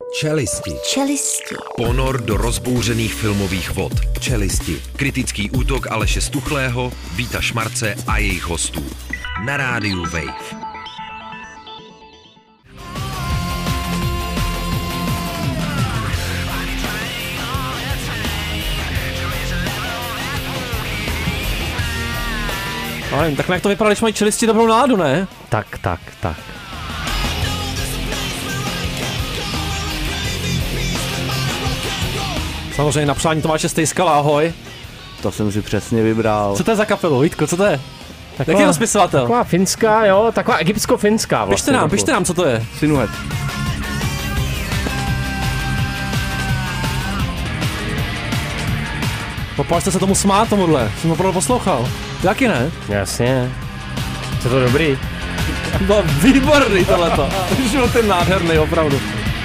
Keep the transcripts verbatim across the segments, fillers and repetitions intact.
Čelisti. Čelisti. Ponor do rozbouřených filmových vod. Čelisti. Kritický útok Aleše Stuchlého, Víta Šmarce a jejich hostů. Na rádiu Wave. Ale tak jak to vypadá, když mají čelisti dobrou náladu, ne? Tak, tak, tak. Samozřejmě na přání Tomáše Stejskala, ahoj. To jsem si přesně vybral. Co to je za kapelu, Vítko, co to je? Taková, jaký je rozpisovatel? Taková finská, jo, taková egyptsko-finská vlastně. Pište nám, pište nám, co to je. Sinuhet. Popážte se tomu smát tomuhle, jsem opravdu poslouchal. Jaký ne? Jasně. Co to dobrý? Byl výborný tohleto. Život je nádherný, opravdu.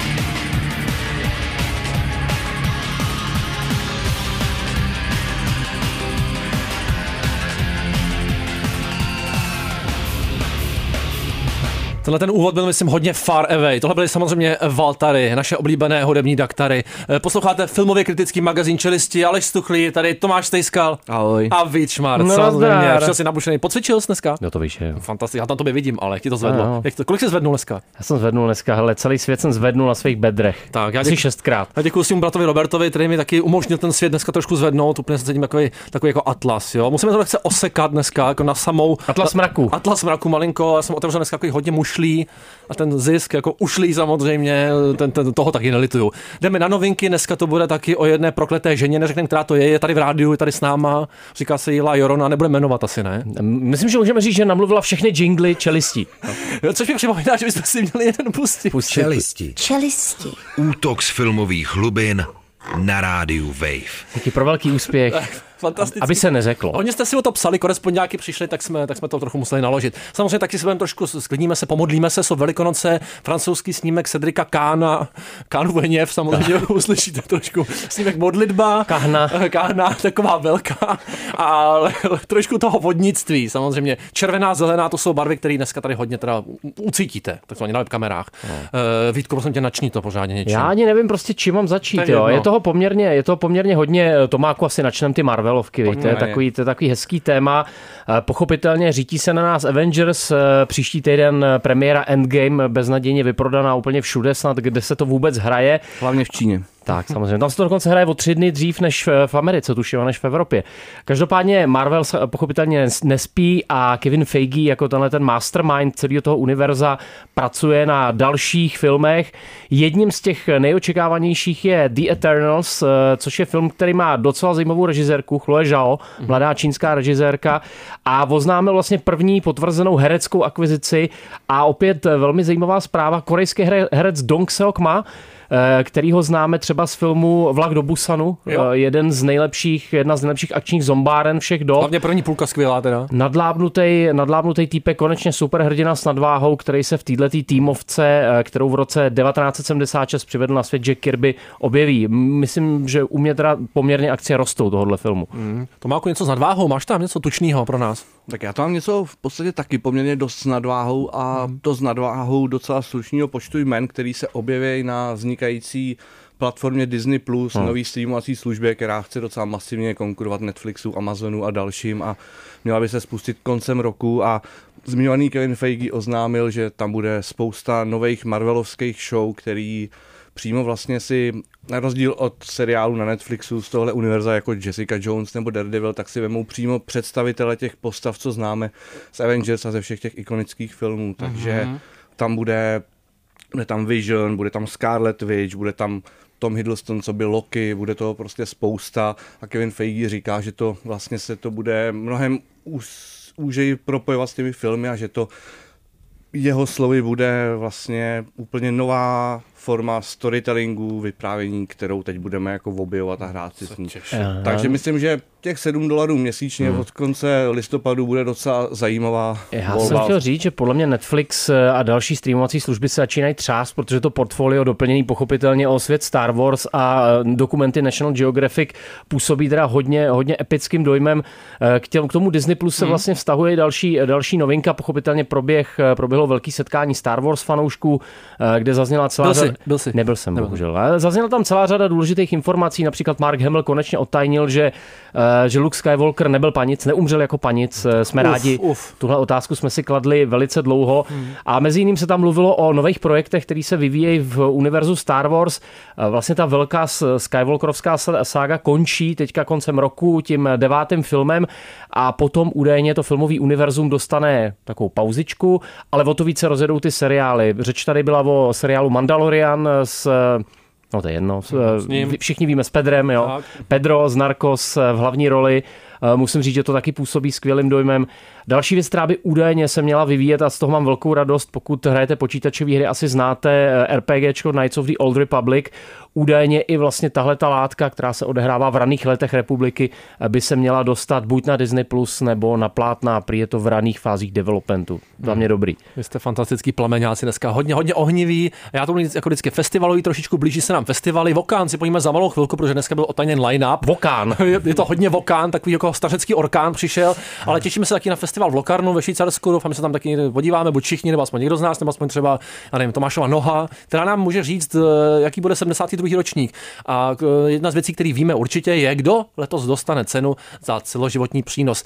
Tenhle ten úvod byl, myslím, hodně far away. Tohle byly samozřejmě Valtary, naše oblíbené hudební daktary. Posloucháte filmově kritický magazín Čelisti, Aleš Stuchlý, tady Tomáš Stejskal. Ahoj. A Vít Šmarc. No, samozřejmě. Přišel jsi nabušený. Pocvičil jsi dneska? Jo, to víš, jo. Fantasticky, já tam tobě vidím, ale jak ti to zvedlo? No, Jak to, kolik jsi zvednul dneska? Já jsem zvednul dneska, hele, celý svět jsem zvednul na svých bedrech. Tak, já Asi děk... šestkrát. Já děkuji svým bratovi Robertovi, který mi taky umožnil ten svět dneska trošku zvednout. Úplně se cítím takový, takový jako atlas, jo. Musíme to lehce osekat dneska, jako na samou... Atlas mraku. Atlas mraku malinko, já jsem otevřel dneska takový hodně mušlí a ten zisk jako ušlý samozřejmě, ten, ten, toho taky nelituju. Jdeme na novinky, dneska to bude taky o jedné prokleté ženě, neřekneme, která to je, je tady v rádiu, je tady s náma, říká se Jila Jorona, nebude jmenovat asi, ne? Myslím, že můžeme říct, že namluvila všechny jingly Čelistí. No. Což mi připomíná, že bychom si měli jeden pustit. Čelisti. Čelisti. Útok z filmových hlubin na rádiu Wave. Taky pro velký úspěch. Fantastický. Aby se neřeklo. Hodně jste si o to psali, korespondiáky přišli, tak jsme, tak jsme to trochu museli naložit. Samozřejmě taky si budeme trošku sklidníme se, pomodlíme se, jsou Velikonoce, francouzský snímek Cedrika Kána, Kánův hněv, samozřejmě uslyšíte trošku snímek modlitba. Kahna. Kahna, taková velká. A trošku toho vodnictví, samozřejmě. Červená, zelená, to jsou barvy, které dneska tady hodně teda ucítíte, takzvaně na webkamerách. No. Uh, Vítko, prosím tě, načni to pořádně něčím. Já ani nevím prostě, čím mám začít, je jo. Je toho poměrně, je toho poměrně hodně, Tomáku, asi načnem ty Marvel. Velovky, to je takový, to je takový hezký téma. Pochopitelně řítí se na nás Avengers, příští týden premiéra Endgame, beznadějně vyprodaná úplně všude, snad kde se to vůbec hraje. Hlavně v Číně. Tak, samozřejmě. Tam se to dokonce hraje o tři dny dřív než v Americe, tuším, než v Evropě. Každopádně Marvel pochopitelně nespí a Kevin Feige jako tenhle ten mastermind celého toho univerza pracuje na dalších filmech. Jedním z těch nejočekávanějších je The Eternals, což je film, který má docela zajímavou režisérku, Chloe Zhao, mladá čínská režisérka, a oznámil vlastně první potvrzenou hereckou akvizici a opět velmi zajímavá zpráva. Korejský herec Dong Seok Ma, kterýho známe třeba z filmu Vlak do Busanu, jo. jeden z nejlepších, jedna z nejlepších akčních zombáren všech dob. Hlavně první půlka skvělá teda. Nadlábnutej, nadlábnutej týpek, konečně superhrdina s nadváhou, který se v této týmovce, kterou v roce devatenáct set sedmdesát šest přivedl na svět Jack Kirby, objeví. Myslím, že u mě teda poměrně akcie rostou tohohle filmu. Mm. Tomáku, něco s nadváhou, máš tam něco tučného pro nás? Tak já to mám něco v podstatě taky poměrně dost s nadváhou a hmm. to s nadváhou docela slušného počtu jmen, který se objeví na vznikající platformě Disney Plus, hmm. nový streamovací službě, která chce docela masivně konkurovat Netflixu, Amazonu a dalším a měla by se spustit koncem roku a zmiňovaný Kevin Feige oznámil, že tam bude spousta nových marvelovských show, který přímo vlastně si, na rozdíl od seriálu na Netflixu z tohle univerza jako Jessica Jones nebo Daredevil, tak si vemou přímo představitele těch postav, co známe z Avengers a ze všech těch ikonických filmů. Takže mm-hmm. tam bude, bude tam Vision, bude tam Scarlet Witch, bude tam Tom Hiddleston, co byl Loki, bude toho prostě spousta a Kevin Feige říká, že to vlastně se to bude mnohem úžeji propojovat s těmi filmy a že to jeho slovy bude vlastně úplně nová forma storytellingu, vyprávění, kterou teď budeme jako objevovat a hrát si s ní. Takže myslím, že těch sedm dolarů měsíčně hmm. od konce listopadu bude docela zajímavá Já volba. jsem chtěl říct, že podle mě Netflix a další streamovací služby se začínají třást, protože to portfolio doplněný pochopitelně o svět Star Wars a dokumenty National Geographic působí teda hodně, hodně epickým dojmem. K, těm, k tomu Disney Plus se hmm. vlastně vztahuje další, další novinka. Pochopitelně proběh, proběhlo velký setkání Star Wars fanoušků, kde zazněla celá řada... Byl jsi. Nebyl jsem, Nebyl. bohužel. Ale zazněla tam celá řada důležitých informací, například Mark Hamill konečně odtajnil, že, že Luke Skywalker nebyl panic, neumřel jako panic. Jsme uf, rádi. Uf. Tuhle otázku jsme si kladli velice dlouho. Hmm. A mezi jiným se tam mluvilo o nových projektech, které se vyvíjejí v univerzu Star Wars. Vlastně ta velká Skywalkerovská sága končí teďka koncem roku tím devátým filmem a potom údajně to filmový univerzum dostane takovou pauzičku, ale o to více rozjedou ty seriály. Řeč tady byla o seriálu Mandalorian s... No to je jedno. Všichni víme s Pedrem, jo. Tak. Pedro z Narcos v hlavní roli. Musím říct, že to taky působí skvělým dojmem. Další věc, která by údajně se měla vyvíjet a z toho mám velkou radost, pokud hrajete počítačové hry, asi znáte RPGčko Knights of the Old Republic. Údajně i vlastně tahle ta látka, která se odehrává v raných letech republiky, by se měla dostat buď na Disney Plus nebo na plátna, prý je to v raných fázích developmentu. Za mě dobrý. Vy jste fantastický plameňáci dneska, hodně, hodně ohnivý. Já to budu jako vždycky festivalový, trošičku blíží se nám festivaly. Vokán si pojďme za malou chvilku, protože dneska byl otajněn line-up. Vokán. Je to hodně Vokán, takový jako stařecký orkán přišel, ale těšíme se taky na festival v Locarnu ve Švýcarsku. Doufám, že se tam taky podíváme, buď všichni, nebo aspoň někdo z nás, nebo aspoň třeba, já nevím, Tomášova Noha, která nám může říct, jaký bude sedmdesátý druhý ročník. A jedna z věcí, které víme určitě, je, kdo letos dostane cenu za celoživotní přínos.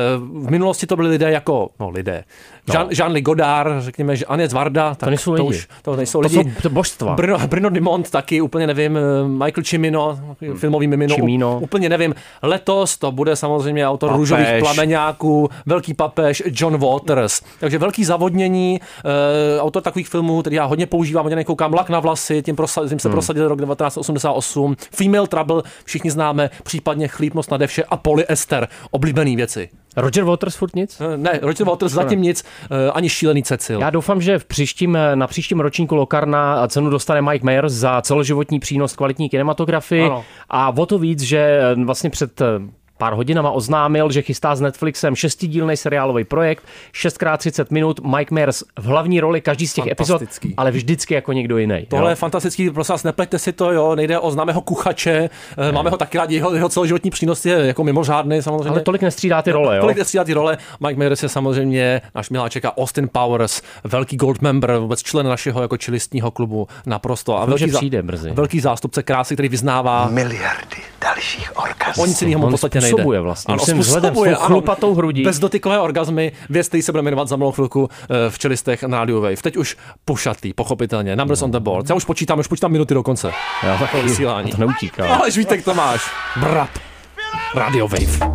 V minulosti to byli lidé jako, no lidé, Jean, Jean-Luc Godard, řekněme, že Agnès Varda, tak to nejsou to lidi. Už, to nejsou to lidi. Jsou božstva. Bruno, Bruno Dumont taky, úplně nevím, Michael Cimino, filmový mimino, Cimino. úplně nevím. Letos to bude samozřejmě autor Papež. Růžových plameňáků, velký papež John Waters. Takže velký zavodnění, uh, autor takových filmů, který já hodně používám, hodně koukám, Lak na vlasy, tím, prosa, tím se hmm. prosadil rok devatenáct osmdesát osm, Female Trouble, všichni známe, případně Chlípnost na devše a Polyester, oblíbený věci. Roger Waters furt nic? Ne, Roger Waters zatím nic, ani Šílený Cecil. Já doufám, že v příštím, na příštím ročníku Locarna cenu dostane Mike Myers za celoživotní přínos kvalitní kinematografii. Ano. A o to víc, že vlastně před pár hodinama oznámil, že chystá s Netflixem šestidílný seriálový projekt, šest krát třicet minut, Mike Myers v hlavní roli, každý z těch epizod, ale vždycky jako někdo jiný. Tohle jo? je fantastický, prosím vás, nepleťte si to, jo, nejde o známého kuchače, ne. Máme ho taky rádi, jeho, jeho celoživotní přínos je jako mimořádný samozřejmě. Ale tolik nestřídá ty role, jo. Tolik nestřídá ty role. Mike Myers je samozřejmě náš miláček a Austin Powers, velký gold member, vůbec člen našeho jako čelistního klubu naprosto. A velký, přijde brzy. velký zástupce krásy, který vyznává miliardy dalších orgazmů. O nic jiného mu v podstatě nejde. Způsobuje vlastně. Ano, Musím způsobuje, ano, chlupatou hrudí. Bezdotykové orgazmy, věc, který se bude jmenovat za malou chvilku v čelistech na Radio Wave. Teď už pušatý, pochopitelně. Numbers on the board. Já už počítám, už počítám minuty do konce. Já taky. Vysílání. To neutíká. Ale Vítek Tomáš. Brap. Radio Wave.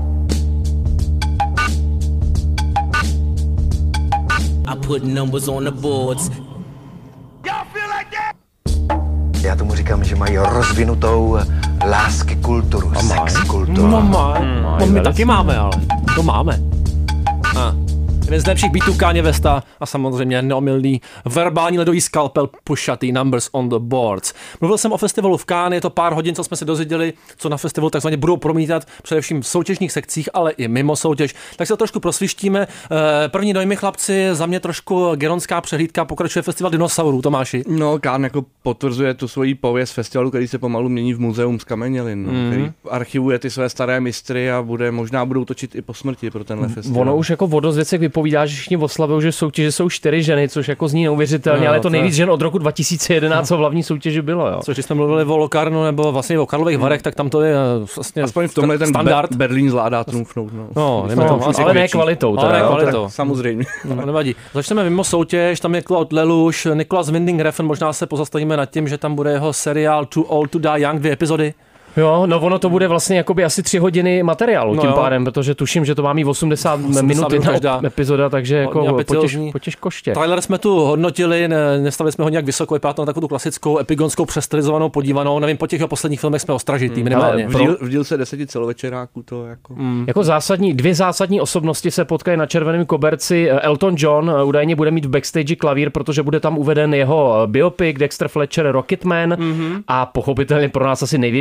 I put numbers on the boards. Já tomu říkám, že mají rozvinutou lásky kulturu, sex kulturu. No mají. No, no, my taky máme, ale to máme. A. Jeden z lepších beatů Kanye Westa a samozřejmě neomylný verbální ledový skalpel pušatý Numbers on the Boards. Mluvil jsem o festivalu v Cannes, je to pár hodin, co jsme se dozvěděli, co na festivalu takzvaně budou promítat, především v soutěžních sekcích, ale i mimo soutěž. Tak se to trošku prosvištíme. První dojmy, chlapci, za mě trošku geronská přehlídka, pokračuje festival dinosaurů, Tomáši. No, Cannes jako potvrzuje tu svoji pověst festivalu, který se pomalu mění v muzeum zkamenělin, no, mm. který archivuje ty své staré mistry a bude možná budou točit i po smrti pro tenhle festival. Ono už jako o dost věcech vypovídá, že všichni oslavují, že soutěže jsou čtyři ženy, což jako zní neuvěřitelně, no, ale je to nejvíc žen od roku dva tisíce jedenáct, co v hlavní soutěži bylo. Jo. Což jsme mluvili o Locarnu nebo vlastně o Karlových Varech, tak tam to je vlastně aspoň v tomhle ten standard. Be- Berlín zvládá trumfnout. No, no, no, to, no ale ne kvalitou. Ale ne kvalitou. Samozřejmě. No, nevadí. Začneme mimo soutěž, tam je Claude Lelouch, Nicolas Winding Refn, možná se pozastavíme nad tím, že tam bude jeho seriál Too Old to Die Young, dvě epizody. Jo, no ono to bude vlastně jakoby asi tři hodiny materiálu no tím jo. pádem, protože tuším, že to má mít osmdesát minut jedna epizoda, takže jako potěž, potěž koště. Trailer jsme tu hodnotili, ne, nestavili jsme ho nějak vysoko, vypadá to na takovou tu klasickou epigonskou přestylizovanou podívanou, nevím, po těch posledních filmech jsme ostražitý minimálně. V, díl, v dílce deseti celovečeráků to jako... Mm. Jako zásadní, dvě zásadní osobnosti se potkají na červeném koberci. Elton John údajně bude mít v backstage klavír, protože bude tam uveden jeho biopic Dexter Fletcher Rocketman mm-hmm. a pochopitelně pro nás asi největší událost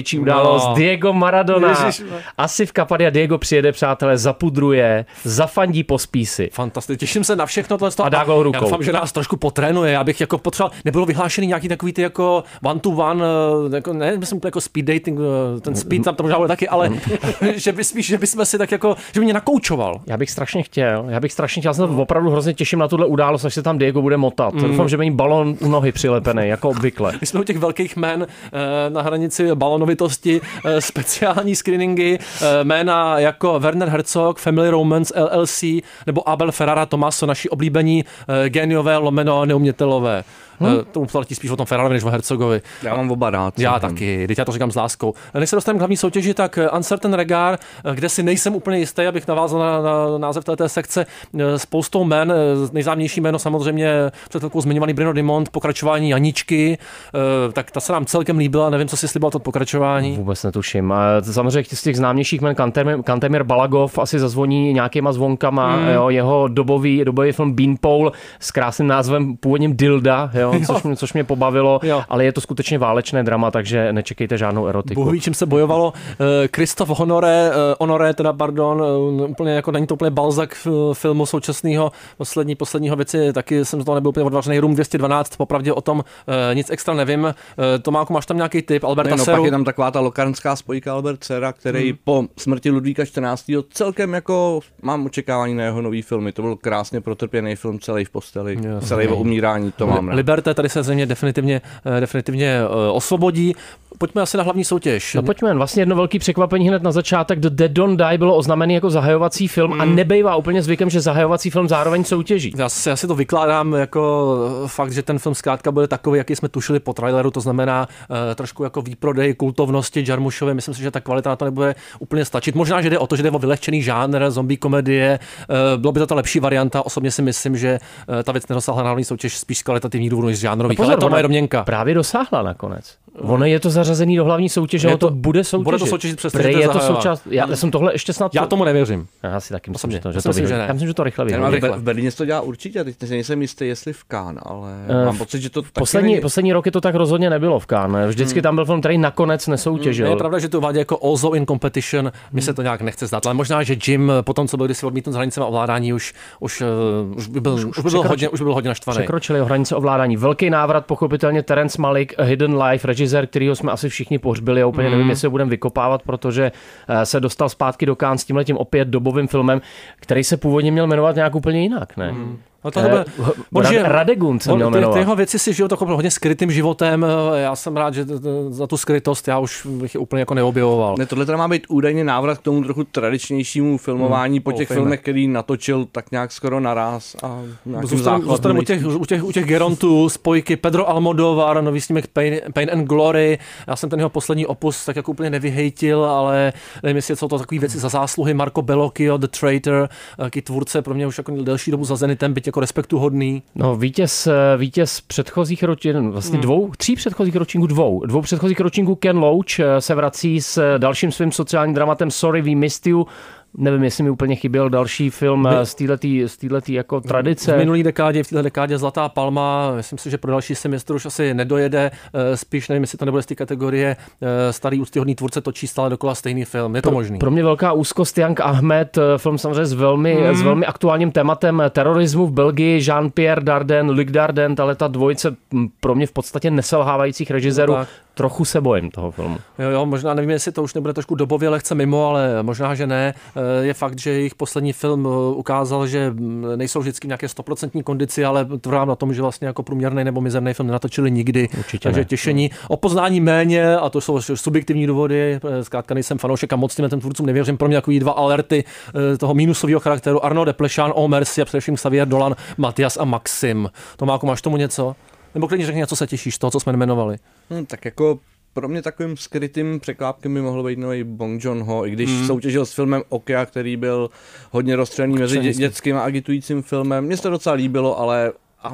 Santos, Diego Maradona. Ježiš, asi v Kapadia Diego přijede, přátelé, zapudruje, zafandí po spísi. Fantasticky, těším se na všechno tohle. A dá go rukou. Já doufám, že nás trošku potrénuje, já bych jako potřeboval, nebylo vyhlášený nějaký takový ty jako one to one, jako, ne, myslím jako speed dating, ten speed tam to možná bude taky, ale že by spíš, že bychom si tak jako, že by mě nakoučoval. Já bych strašně chtěl, já bych strašně chtěl, já se opravdu hrozně těším na tuhle událost, až se tam Diego bude motat. Mm. Doufám, že bude mít balon u nohy přilepený, jako obvykle. My jsme u těch velkých jmen na hranici balonovitosti, speciální screeningy, jména jako Werner Herzog, Family Romance L L C nebo Abel Ferrara Tomaso, naši oblíbení geniové lomeno neumětelové. Hmm? To platí spíš o tom Ferrarovi než o Herzogovi. Já mám oba rád. Já taky, teď já to říkám s láskou. Než se dostaneme k hlavní soutěži, tak Uncertain Regard, kde si nejsem úplně jistý, abych navázal na, na název této sekce, spoustou jmen, nejznámější jméno samozřejmě před chvilkou zmiňovaný Bruno Dumont, pokračování Janičky, tak ta se nám celkem líbila, nevím, co si slíbil to pokračování. Vůbec netuším. Samozřejmě z těch známějších jmen Kantemir, Kantemir Balagov asi zazvoní nějakýma zvonkama, hmm. jo, jeho dobový, dobový film Beanpole s krásným názvem původním Dilda, jo. Což, mě, což mě pobavilo, jo. Ale je to skutečně válečné drama, takže nečekejte žádnou erotiku. Bůh ví, čím se bojovalo. Christophe Honoré, Honoré teda, pardon, úplně jako není to úplně Balzac filmu současného, poslední, posledního věci, taky jsem z toho nebyl úplně odvařený. Room dvě stě dvanáct, popravdě o tom nic extra nevím. Tomáku, máš tam nějaký tip? Alberta no, Seru? Pak je tam taková ta lokarnská spojka Albert Serra, který hmm. po smrti Ludvíka čtrnáctého celkem jako mám očekávání na jeho nový filmy. To byl krásně protrpěný film, celý v posteli, yes. celý o umírání, to mám rád. Tady se země definitivně, definitivně osvobodí. Pojďme asi na hlavní soutěž. No pojďme, vlastně jedno velký překvapení hned na začátek. The Dead Don't Die bylo oznamený jako zahajovací film mm. a nebejvá úplně zvykem, že zahajovací film zároveň soutěží. Já si asi to vykládám jako fakt, že ten film zkrátka bude takový, jaký jsme tušili po traileru, to znamená uh, trošku jako výprodej kultovnosti Jarmušově. Myslím si, že ta kvalita na to nebude úplně stačit. Možná, že jde o to, že jde o vylehčený žánr, zombie komedie. Uh, bylo by to ta lepší varianta. Osobně si myslím, že uh, ta věc nedosáhla na hlavní soutěž spíš z kvalitativních důvodů než z žánrových. Pozor, ale to moje domněnka. Právě dosáhla nakonec. Ono je to zařazený do hlavní soutěže, ono to, to bude soutěžit. Bude to soutěžit přes je to součást. Já, já jsem tohle ještě snad. Já tomu nevěřím. Já si taky myslím, že to, že to, myslím, že ne. Já myslím, že to rychle vyhodí. V Berlíně se to dělá určitě, teď nejsem jistý, jestli v Cannes, ale uh, mám pocit, že to taky poslední, není... poslední roky to tak rozhodně nebylo v Cannes. Vždycky hmm. tam byl film, který nakonec nesoutěžil. Hmm. Je pravda, že to uvádí jako also in competition. Mně hmm. se to nějak nechce zdát, ale možná, že Jim po tom, co byl kdysi odmítnut s hranicemi ovládání, už už už by byl, už, už by byl hodně, už by byl hodně naštvaný. Překročili hranice ovládání. Velký návrat pochopitelně Terence Malick, A Hidden Life, režisér, kterýho jsme asi všichni pohřbili. Já úplně mm. nevím, jestli ho budeme vykopávat, protože se dostal zpátky do Cannes s tímhletím opět dobovým filmem, který se původně měl jmenovat nějak úplně jinak, ne? Mm. No to eh, Rad, Radegund se měl jmenovat. Ty jeho věci si žijou takovým hodně skrytým životem. Já jsem rád, že za tu skrytost já už bych je úplně jako neobjevoval. Ne, tohle teda má být údajně návrat k tomu trochu tradičnějšímu filmování hmm, po těch filmech, filmech, který natočil tak nějak skoro naraz a zůstaneme u těch, u těch, u těch Gerontů, spojky Pedro Almodóvar, nový snímek Pain, Pain and Glory. Já jsem ten jeho poslední opus tak jako úplně nevyhejtil, ale nevím, jestli jsou to takové věci za zásluhy. Marco Bellocchio, The Traitor, taký tvůrce pro mě už jako delší dobu za Zenitem, byť jako respektuhodný. No, vítěz, vítěz předchozích ročníků, vlastně hmm. dvou, tří předchozích ročníků, dvou. Dvou předchozích ročníků Ken Loach se vrací s dalším svým sociálním dramatem Sorry, We Missed You. Nevím, jestli mi úplně chyběl další film My, z téhletý, z téhletý jako tradice. V minulý dekádě, v téhle dekádě Zlatá palma, myslím si, že pro další semestr už asi nedojede, spíš nevím, jestli to nebude z té kategorie starý úctyhodný tvůrce točí stále dokola stejný film, je to pro, možný. Pro mě velká úzkost Young Ahmed, film samozřejmě s velmi, hmm. s velmi aktuálním tématem terorismu v Belgii, Jean-Pierre Dardenne, Luc Dardenne, tahle ta dvojice pro mě v podstatě neselhávajících režisérů. No, trochu se bojím toho filmu. Jo, jo, možná nevím, jestli to už nebude trošku dobově lehce mimo, ale možná, že ne. Je fakt, že jejich poslední film ukázal, že nejsou vždycky v nějaké stoprocentní kondici, ale trvám na tom, že vlastně jako průměrný nebo mizerný film nenatočili nikdy. Určitě takže ne. těšení. O poznání méně, a to jsou subjektivní důvody, zkrátka nejsem fanoušek a moc těm tvůrcům nevěřím. Pro mě takový dva alerty toho mínusového charakteru. Arnaud Desplechin, Oh Merci a především Xavier Dolan, Matias a Maxim. Tomáku, máš tomu něco? Nebo klidně řekni, na co se těšíš, toho, co jsme jmenovali. Hmm, tak jako pro mě takovým skrytým překvápkem by mohlo být nový Bong Joon-ho, i když mm. soutěžil s filmem Okja, který byl hodně rozstřelený mezi dě- dětským a agitujícím filmem. Mně se to docela líbilo, ale, ale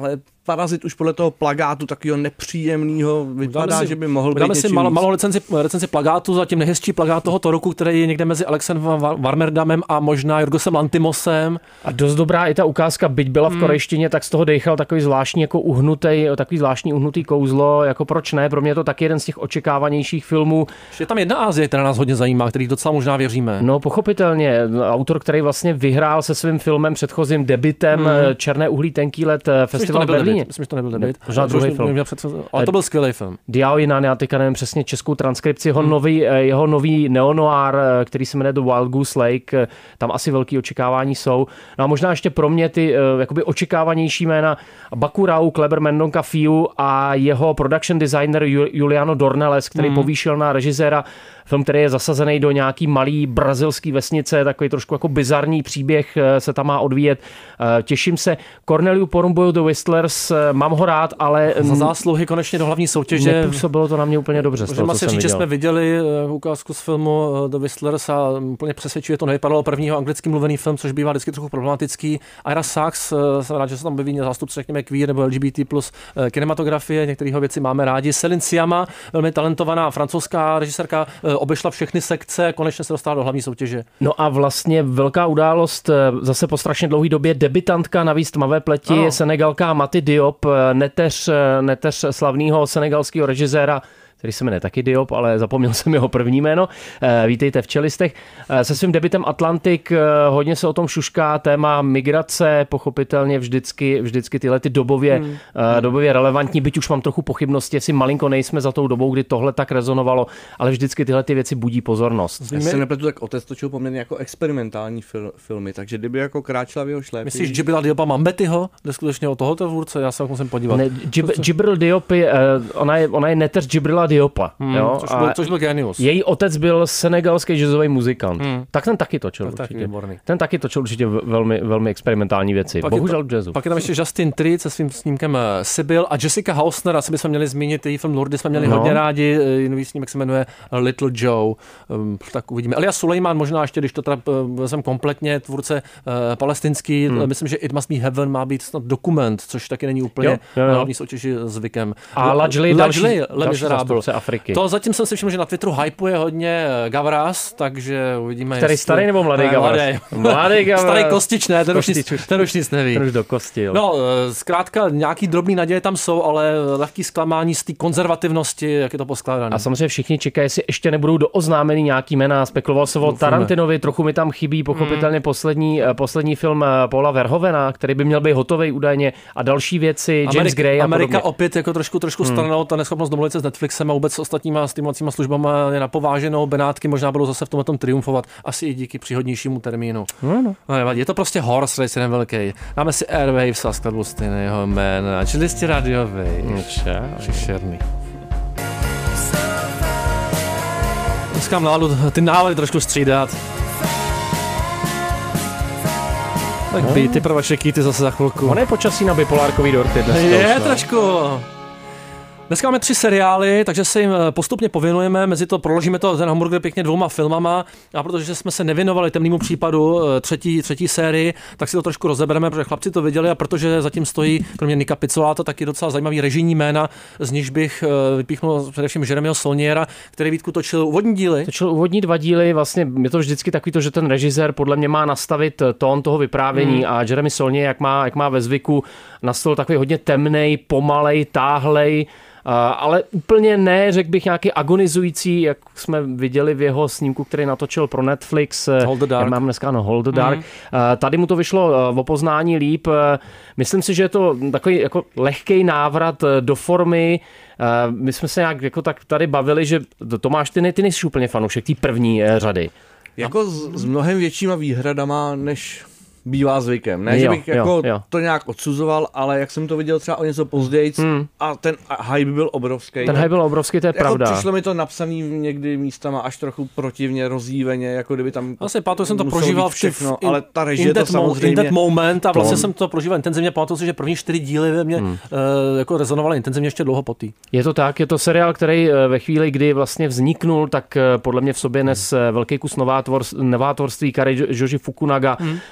Parazit už podle toho plagátu takového nepříjemného vypadá, si, že by mohl být dáme si malou, malou recenzi, recenzi plagátu, zatím nejhezčí plagát tohoto roku, který je někde mezi Alexem Warmerdamem a možná Jorgosem Lantimosem. A dost dobrá i ta ukázka, byť byla v korejštině, tak z toho dejchal takový zvláštní jako uhnutý, takový zvláštní uhnutý kouzlo, jako proč ne, pro mě je to taky jeden z těch očekávanějších filmů. Je tam jedna Asie, která nás hodně zajímá, který docela možná věříme. No pochopitelně, autor, který vlastně vyhrál se svým filmem předchozím debitem hmm. Černé uhlí tenký let festival v Berlíně. Myslím, že to nebyl debit. Možná druhý film. Ale to byl skvělý film. Diao Jinan, já teďka nevím přesně českou transkripci, jeho hmm. nový, jeho nový neonoir, který se jmenuje The Wild Goose Lake, tam asi velký očekávání jsou. No a možná ještě pro mě ty jakoby očekávanější jména Bakurau, Kleber Mendonca Fiu a jeho production designer Juliano Dornelles, který hmm. povýšil na režiséra film, který je zasazený do nějaký malý brazilský vesnice, takový trošku jako bizarní příběh se tam má odvíjet. Těším se. Corneliu Porumboiu The Whistlers, mám ho rád, ale... Za zásluhy konečně do hlavní soutěže. Nepůsobilo to na mě úplně dobře. Můžeme si říct, že jsme viděli ukázku z filmu The Whistlers a úplně přesvědčuje to nevypadalo prvního anglicky mluvený film, což bývá vždycky trochu problematický. Ira Sachs, jsem rád, že se tam objeví zástupce, řekněme, queer nebo L G B T plus kinematografie, některého věci máme rádi. Céline Sciamma, velmi talentovaná francouzská režisérka, obešla všechny sekce, konečně se dostala do hlavní soutěže. No a vlastně velká událost, zase po strašně dlouhé době, debitantka navíc tmavé pleti, ano. Senegalka Mati Diop, neteř, neteř slavného senegalského režiséra, který se jmenuje taky Diop, ale zapomněl jsem jeho první jméno. Vítejte v Čelistech. Se svým debitem Atlantic hodně se o tom šušká, téma migrace, pochopitelně vždycky, vždycky tyhle ty dobově, hmm. dobově relevantní, byť už mám trochu pochybnosti, jestli malinko nejsme za tou dobou, kdy tohle tak rezonovalo, ale vždycky tyhle ty věci budí pozornost. Já se nepletu, tak otec točil poměrně jako experimentální fil, filmy, takže kdyby jako kráčela v jeho šlépí. Myslíš Djibrila Diopa Mambetyho? Jde skutečně o tohoto tvůrce? Já se musím podívat. Ne, Djibril Diop je, ona je, ona je neteř Djibrila Diopa. Hmm, jo? Což, byl, což byl genius. Její otec byl senegalský jazzový muzikant. Hmm. Tak ten taky točil tak určitě. Taky ten taky točil určitě velmi, velmi experimentální věci. Pak bohužel je jazzu. Pak je tam ještě Justin Triet se svým snímkem Sibyl a Jessica Hausner, asi bychom měli zmínit, její film Lourdes jsme měli no. hodně rádi, nový snímek se jmenuje Little Joe. Um, tak uvidíme. Elias Sulejman možná ještě, když to teda vezem kompletně, tvůrce uh, palestinský, hmm. myslím, že It Must Be Heaven má být snad dokument, což taky není úplně jo, jo, jo. hlavní soutěži zvykem. A Lajli, další, další zástupce Afriky. To zatím jsem si všiml, že na Twitteru hypuje hodně Gavras, takže uvidíme. Který jestli... starý nebo mladý Gavras? Mladý Gavras. Starý kostič, ne, ten už, nic, ten už nic neví. Ten už dokostil. No, zkrátka nějaký drobný naděje tam jsou, ale lehký zklamání z té konzervativnosti, jak je to poskládané. A samozřejmě všichni čekají, jestli ještě nebudou dooznámeny nějaký jména. Spekuloval se o Tarantinovi, trochu mi tam chybí pochopitelně mm. poslední, poslední film Paula Verhovena, který by měl být hotový údajně, a další věci, James Amerika, Gray a Amerika podobně. opět jako trošku, trošku mm. stranou, ta neschopnost domluvit se s Netflixem a vůbec s ostatníma stimulacíma službama je napováženou. Benátky možná budou zase v tomhle triumfovat, asi i díky příhodnějšímu termínu. No, no. No, je to prostě horse race, jeden velký. Dáme si Airwaves a skladbu stejného jména. Čilisti radiový. Příšerný. Dneska mládu ty návody trošku střídat. Tak no. By ty prvačeky ty zase za chvilku. On je počasí na bipolárkový dorty dneska. Je už, trošku. Dneska máme tři seriály, takže se jim postupně pověnujeme, mezi to proložíme to ten hamburger pěkně dvouma filmama, a protože jsme se nevěnovali temnému případu třetí, třetí sérii, tak si to trošku rozebereme, protože chlapci to viděli a protože zatím stojí kromě Nika Pizzoláta taky docela zajímavý režijní jména, z nichž bych vypíchnul především Jeremyho Saulniera, který Vítku točil úvodní díly. Točil úvodní dva díly, vlastně je to vždycky takový to, že ten režisér podle mě má nastavit tón toho vyprávění hmm. a Jeremy Saulnier, jak má, jak má ve zvyku, nastavil takový hodně temnej, pomalej, táhlej, Uh, ale úplně ne, řekl bych, nějaký agonizující, jak jsme viděli v jeho snímku, který natočil pro Netflix. Hold the Dark. Já mám dneska, no, Hold the Dark. Mm. Uh, tady mu to vyšlo uh, v opoznání líp. Uh, myslím si, že je to takový jako lehký návrat uh, do formy. Uh, my jsme se nějak jako tak tady bavili, že Tomáš, ty, ne, ty nejsi úplně fanoušek té první uh, řady. Jako s, s mnohem většíma výhradama, než bývá zvykem. Ne, jo, že bych jako jo, jo. to nějak odsuzoval, ale jak jsem to viděl třeba o něco později hmm. a ten hype byl obrovský. Ten hype byl obrovský, to je jako pravda. Přišlo mi to napsaný někdy místama až trochu protivně, rozjíveně, jako kdyby tam vlastně pamatuju, jsem to prožíval všechno, ale ta režie to samozřejmě... In that moment a vlastně to... jsem to prožíval intenzivně, pamatuju si, že první čtyři díly ve mně hmm. uh, jako rezonovaly intenzivně ještě dlouho potý. Je to tak, je to seriál, který ve chvíli, kdy vlastně vzniknul, tak podle mě v sobě nes hmm. velký kus novátvor, novátorství Kary Joji Fukunaga. Hmm. K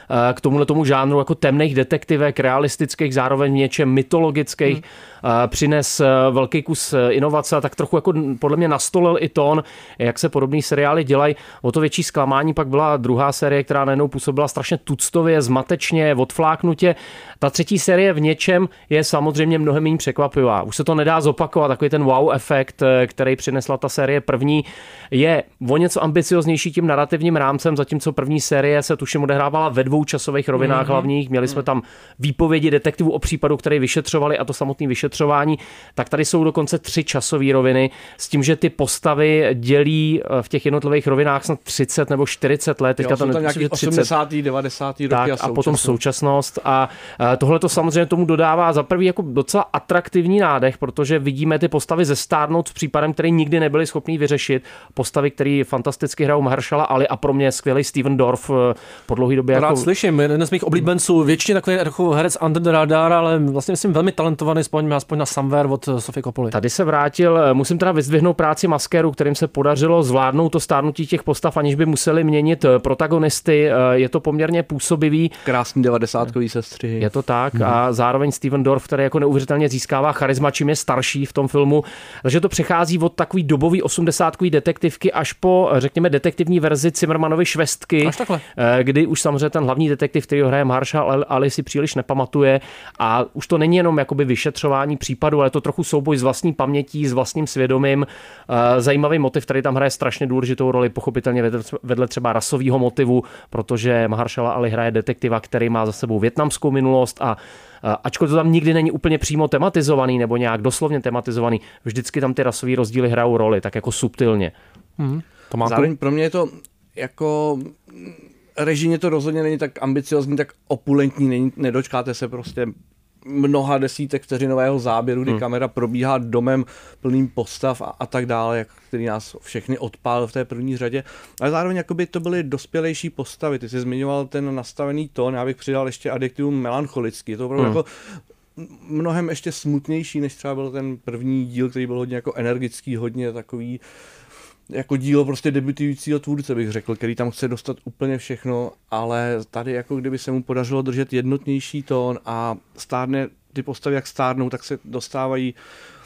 tomuhle tomu žánru jako temných detektivek, realistických, zároveň v něčem mytologických, hmm. přines velký kus inovace a tak trochu jako podle mě nastolil i tón, jak se podobný seriály dělají. O to větší zklamání pak byla druhá série, která najednou působila strašně tuctově, zmatečně, odfláknutě. Ta třetí série v něčem je samozřejmě mnohem méně překvapivá. Už se to nedá zopakovat, takový ten wow efekt, který přinesla ta série první, je o něco ambicioznější tím narrativním rámcem, zatímco první série se tuším odehrávala ve dvou časových rovinách mm-hmm. hlavních. Měli jsme tam výpovědi detektivů o případu, který vyšetřovali a to samotné vyšetřování. Tak tady jsou dokonce tři časové roviny s tím, že ty postavy dělí v těch jednotlivých rovinách snad třicet nebo čtyřicet let. Teďka jo, jsou to tam nějaký osmdesátý, devadesátý roky tak, a, a potom současnost. A tohle to samozřejmě tomu dodává za prvý jako docela atraktivní nádech, protože vidíme ty postavy zestárnout s případem, který nikdy nebyli schopní vyřešit. Postavy, který fantasticky hrajou Mahershala Ali a pro mě skvělý Steven Dorff po dlouhé době. Rád jako... slyším, jeden z mých oblíbenců, většině takový jako herec under the radar, ale vlastně myslím velmi talentovaný, aspoň, aspoň na Somewhere od Sofie Coppoli. Tady se vrátil, musím teda vyzdvihnout práci maskérů, kterým se podařilo zvládnout to stárnutí těch postav, aniž by museli měnit protagonisty. Je to poměrně působivý. Krásný devadesátkový sestřihy. Je to tak hmm. a zároveň Steven Dorff, který jako neuvěřitelně získává charisma, čím je starší v tom filmu. Takže to přechází od takový dobový osmdesátkový detektivky až po, řekněme, detektivní verzi Zimmermanovy švestky, kdy už samozřejmě ten hlavní detektiv, který ho hraje Mahershala Ali, si příliš nepamatuje a už to není jenom jakoby vyšetřování případu, ale to trochu souboj s vlastní pamětí, s vlastním svědomím. Zajímavý motiv, který tam hraje strašně důležitou roli, pochopitelně vedle třeba rasového motivu, protože Mahershala Ali hraje detektiva, který má za sebou vietnamskou minulost a ačkoliv to tam nikdy není úplně přímo tematizovaný nebo nějak doslovně tematizovaný, vždycky tam ty rasové rozdíly hrajou roli, tak jako subtilně. Hmm. To má Zároveň pro mě je to jako režijně to rozhodně není tak ambiciozní, tak opulentní, není, nedočkáte se prostě mnoha desítek vteřinového záběru, kdy hmm. kamera probíhá domem plným postav a, a tak dále, jak, který nás všechny odpálil v té první řadě. Ale zároveň jakoby to byly dospělejší postavy. Ty jsi zmiňoval ten nastavený tón, já bych přidal ještě adjektivum melancholický. Je to opravdu hmm. jako mnohem ještě smutnější, než třeba byl ten první díl, který byl hodně jako energický, hodně takový jako dílo prostě debutujícího tvůrce, bych řekl, který tam chce dostat úplně všechno, ale tady jako kdyby se mu podařilo držet jednotnější tón a stárne, ty postavy jak stárnou, tak se dostávají,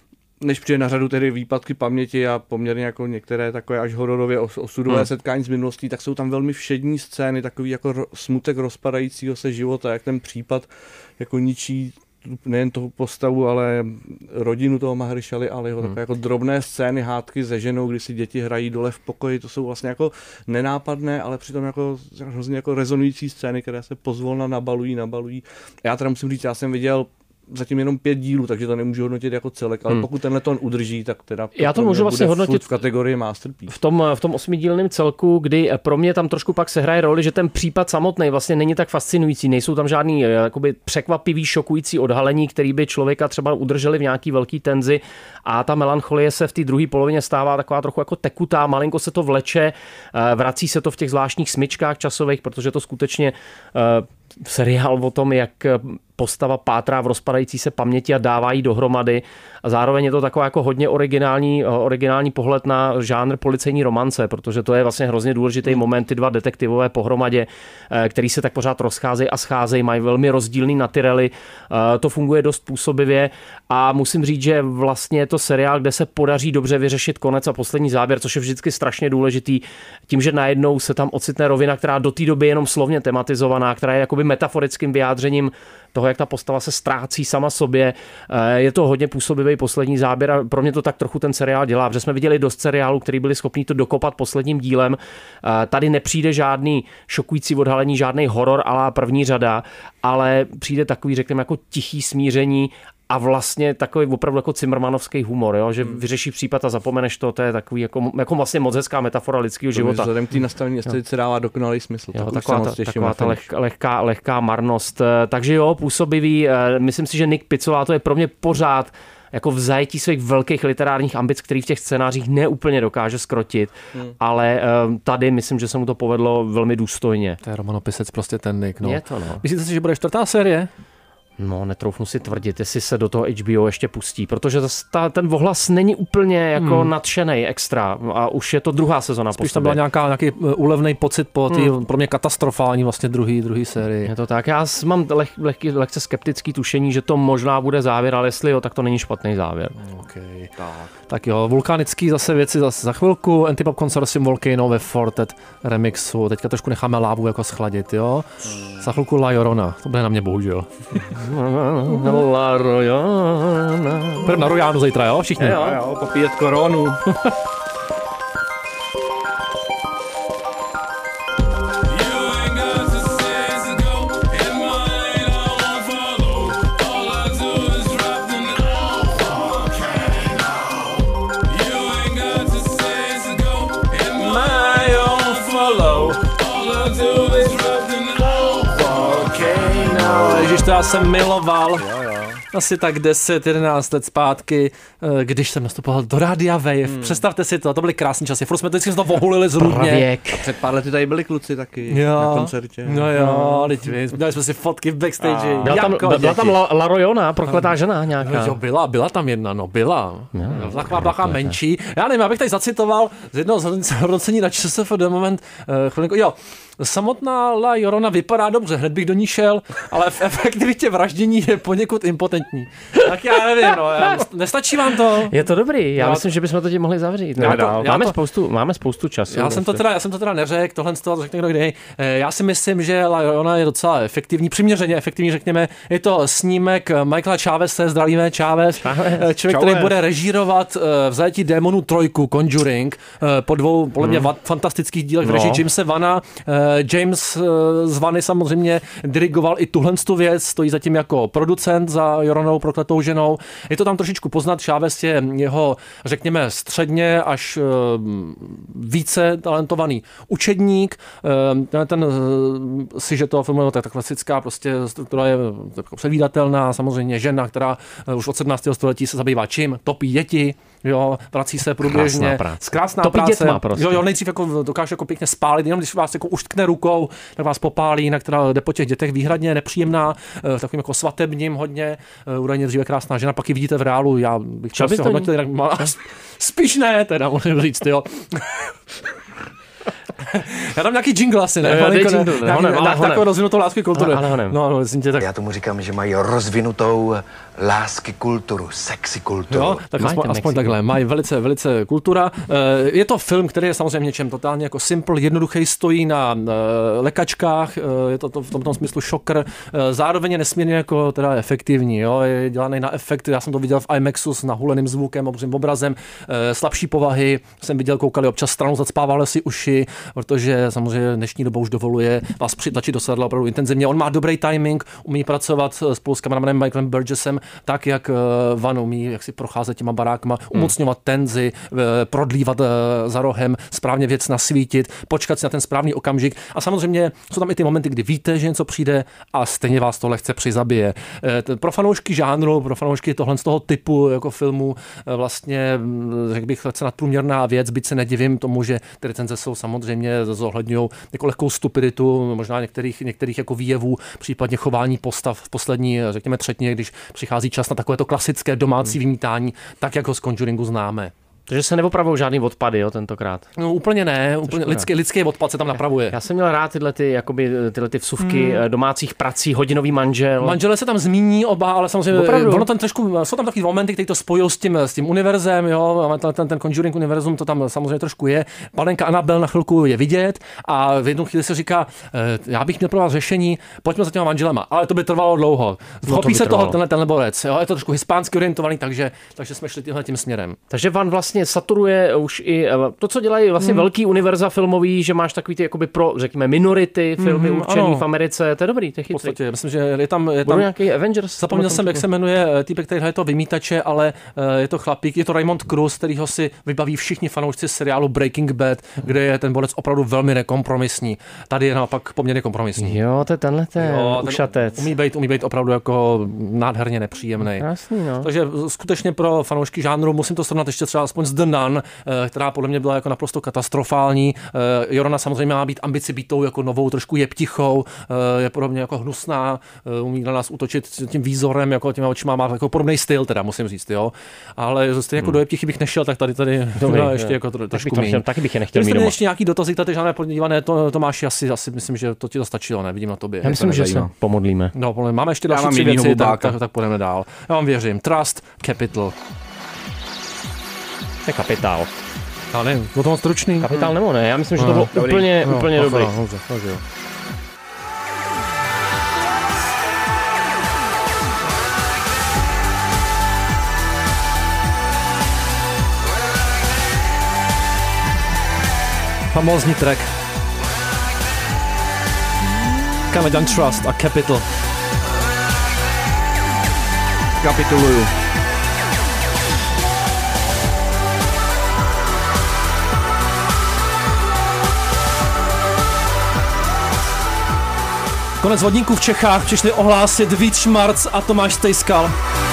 než přijde na řadu tedy výpadky paměti a poměrně jako některé takové až hororově osudové hmm. setkání s minulostí, tak jsou tam velmi všední scény, takový jako ro, smutek rozpadajícího se života, jak ten případ jako ničí nejen toho postavu, ale rodinu toho Mahershali Aliho, hmm. takové jako drobné scény, hádky se ženou, kdy si děti hrají dole v pokoji, to jsou vlastně jako nenápadné, ale přitom jako hrozně jako rezonující scény, které se pozvolna nabalují, nabalují. Já teda musím říct, já jsem viděl zatím jenom pět dílů, takže to nemůžu hodnotit jako celek, ale hmm. pokud tenhle tón udrží, tak teda já to můžu vlastně hodnotit v kategorii masterpiece. V tom, v tom osmidílném celku, kdy pro mě tam trošku pak se hraje roli, že ten případ samotný vlastně není tak fascinující, nejsou tam žádný jakoby překvapivý, šokující odhalení, který by člověka třeba udrželi v nějaký velký tenzi a ta melancholie se v té druhé polovině stává taková trochu jako tekutá, malinko se to vleče, vrací se to v těch zvláštních smyčkách časových, protože to skutečně seriál o tom, jak postava pátrá v rozpadající se paměti a dává jí dohromady. A zároveň je to taková jako hodně originální, originální pohled na žánr policejní romance, protože to je vlastně hrozně důležitý moment, ty dva detektivové pohromadě, který se tak pořád rozcházejí a scházejí, mají velmi rozdílný natyrely. To funguje dost působivě a musím říct, že vlastně je to seriál, kde se podaří dobře vyřešit konec a poslední záběr, což je vždycky strašně důležitý, tím, že najednou se tam ocitne rovina, která do té doby je jenom slovně tematizovaná, která je jakoby metaforickým vyjádřením toho, jak ta postava se ztrácí sama sobě. Je to hodně působivý poslední záběr a pro mě to tak trochu ten seriál dělá, protože jsme viděli dost seriálů, který byli schopni to dokopat posledním dílem. Tady nepřijde žádný šokující odhalení, žádný horor a la první řada, ale přijde takový, řekněme, jako tichý smíření a vlastně takový opravdu jako Zimmermanovský humor, jo? Že vyřeší případ a zapomeneš to, to je takový jako, jako vlastně moc hezká metafora lidského života. Vzhledem k té nastavení estetice dává dokonalý smysl. Jo, taková ta, taková ta leh, lehká, lehká marnost. Takže jo, působivý. Myslím si, že Nick Pizzola to je pro mě pořád jako v zajetí svých velkých literárních ambic, který v těch scénářích neúplně dokáže skrotit, hmm. ale tady myslím, že se mu to povedlo velmi důstojně. To je romanopisec prostě ten Nick. No. Je to, no. Myslíte si, že bude čtvrtá série? No, netroufnu si tvrdit, jestli se do toho H B O ještě pustí, protože ta, ten ohlas není úplně jako hmm. nadšenej extra a už je to druhá sezona. Spíš tam byla nějaká, nějaký úlevný pocit po té hmm. pro mě katastrofální vlastně druhý, druhý sérii. Je to tak, já mám leh, lehký, lehce skeptický tušení, že to možná bude závěr, ale jestli jo, tak to není špatný závěr. Okay. Tak. tak jo, vulkanický zase věci zase za chvilku, Antipop Consortium Volcano ve Fortet remixu, teďka trošku necháme lávu jako schladit, jo. Hmm. Za chvilku La Llorona, to bude na mě bohužel. La Llorona. Půjdeme na Rojánu zítra, jo, všichni. Jo, jo, popíjet koronu. Ježiš, to já jsem miloval. Jo, jo. Asi tak deset jedenáct let zpátky, když jsem nastupoval do Rádia Wave. Hmm. Představte si to, to byly krásný časy. Furt jsme vždycky to vohulili z Rudně. A před pár lety tady byli kluci taky jo. na koncertě. No jo, teď vy, dali jsme si fotky v backstage. Byla tam, byla tam La, La Llorona, prokletá žena nějaká. Jo, byla, byla tam jedna, no byla. No, taková blacha menší. Já nevím, abych tady zacitoval z jednoho zhodnocení na ČSFD moment, chvilinku, jo. Samotná La Llorona vypadá dobře, hned bych do ní šel, ale v efektivitě vraždění je poněkud impotentní. Tak já nevím, no, já, nestačí vám to? Je to dobrý, já, já myslím, že bychom to tím mohli zavřít. Já to, já máme, to, spoustu, máme spoustu času. Já jsem to teda, já jsem to teda neřekl, tohle z toho řekne kdo jiný. Já si myslím, že La Llorona je docela efektivní, přiměřeně efektivní, řekněme. Je to snímek Michaela Cháveze, zdravíme Chávez, člověk, Chávez. který bude režírovat v zajetí démonů trojku, Conjuring, po dvou, podle mě, hmm. fantastických dílech v režii Jamese Vana. James z Vany samozřejmě dirigoval i tuhle tu věc, stojí zatím jako producent za Lloronou prokletou ženou. Je to tam trošičku poznat, Chávez je jeho, řekněme, středně až více talentovaný učedník. Ten, ten si, že toho filmu je ta klasická prostě struktura je předvídatelná, samozřejmě žena, která už od sedmnáctého století se zabývá čím? Topí děti, jo, vrací se průběžně. Krásná práce. Krásná Topí práce. dětma prostě. Jo, jo, nejdřív jako dokáže jako pěkně spálit, jenom když vás jako uštkne rukou, tak vás popálí, jinak která jde po těch dětech výhradně nepříjemná, v takovým jako svatebním hodně, údajně dříve krásná žena, pak ji vidíte v reálu, já bych chtěl si hodnotit, jinak má, spíš ne, teda můžu říct, jo. Já tam nějaký jingle asi, ne? Já jingle, ne, nějaký, honem, ale takovou rozvinutou lásky kultury. Ale, ale no, no, tě, tak... Já tomu říkám, že mají rozvinutou lásky kulturu, sexy kulturu. Jo, tak aspoň, aspoň takhle, mají velice, velice kultura. Je to film, který je samozřejmě něčem totálně jako simple, jednoduchý, stojí na lekačkách, je to v tomto smyslu šokr, zároveň je nesmírně jako teda efektivní, jo? Je dělaný na efekt, já jsem to viděl v IMAXu s nahuleným zvukem, obřím obrazem, slabší povahy, jsem viděl, koukali občas stranou, zacpávali si uši, protože samozřejmě dnešní doba už dovoluje vás přitlačit do sedla opravdu intenzivně. On má dobrý timing, umí pracovat spolu s kameramanem Michaelem Burgessem tak, jak Van umí, jak si procházet těma barákama, umocňovat tenzi, prodlívat za rohem, správně věc nasvítit, počkat si na ten správný okamžik. A samozřejmě jsou tam i ty momenty, kdy víte, že něco přijde a stejně vás to lehce přizabije. Pro fanoušky žánru, pro fanoušky tohle z toho typu jako filmu vlastně, řekl bych, lehce nadprůměrná věc, byť se nedivím tomu, že ty recenze jsou samozřejmě zohledňují jako lehkou stupiditu, možná některých, některých jako výjevů, případně chování postav v poslední, řekněme, třetině, když přichází čas na takovéto klasické domácí vymítání, tak jak ho z Conjuringu známe. Takže se neopravují žádný odpady, jo, tentokrát. No úplně ne, úplně lidský, lidský odpad se tam napravuje. Já jsem měl rád tyhle ty, jakoby, tyhle ty vsuvky hmm. domácích prací, hodinový manžel. Manželé se tam zmíní oba, ale samozřejmě opravdu. Ono tam trošku, jsou tam takový momenty, které to spojí s tím, s tím univerzem, jo, ten, ten, ten Conjuring univerzum, to tam samozřejmě trošku je. Panenka Annabelle na chvilku je vidět a v jednu chvíli se říká, já bych měl pro vás řešení, pojďme za těma manželema, ale to by trvalo dlouho. Vchopí no se trvalo. toho tenhle, tenhle borec, jo, je to trošku hispánsky orientovaný, takže, takže jsme šli tímhle tím směrem. Takže Van vlastně saturuje už i to, co dělají vlastně hmm. velký univerza filmový, že máš takový ty jakoby pro, řekněme, minority filmy hmm, určený ano. v Americe, to je dobrý, to je chytrý. V podstatě, myslím, že je tam... Je tam nějaký Avengers? Zapomněl jsem, jak se jmenuje týpek, který hraje to vymítače, ale je to chlapík, je to Raymond Cruz, kterýho si vybaví všichni fanoušci seriálu Breaking Bad, kde je ten borec opravdu velmi nekompromisní. Tady je naopak poměrně kompromisní. Jo, to je tenhle ten ušatec. Umí být, umí být opravdu jako nádherně nepříjemný. Krásný, no. Takže skutečně pro fanoušky žánru musím to srovnat ještě třeba aspoň James the Nun, která podle mě byla jako naprosto katastrofální. Jorona samozřejmě má být ambicibitou jako novou, trošku jeptichou, je podobně jako hnusná, umí na nás útočit tím výzorem, jako těma očima, má jako podobný styl, teda musím říct, jo. Ale stejně jako do jeptichy bych nešel, tak tady tady Dobrý, ještě jako tro, trošku taky, méně. taky bych je nechtěl mít doma. doma. Ještě nějaký dotazy, tady žádné podívané, to, to máš asi, asi myslím, že to ti to stačilo, ne? Vidím na tobě. Já myslím, že se pomodlíme. No, máme ještě další tři věci, tak, tak, tak půjdeme dál. Já vám věřím. Trust Capital. To je kapitál. Ale ne, bylo to moc stručný. Kapitál nebo ne? Já myslím, že to bylo dobrý. úplně, no, úplně no, dobrý. No, dobře, tak jo. Famózní track. Canadian Trust a Capital. Kapituluju. Konec vodníků v Čechách přišli ohlásit Vít Šmarc a Tomáš Stejskal.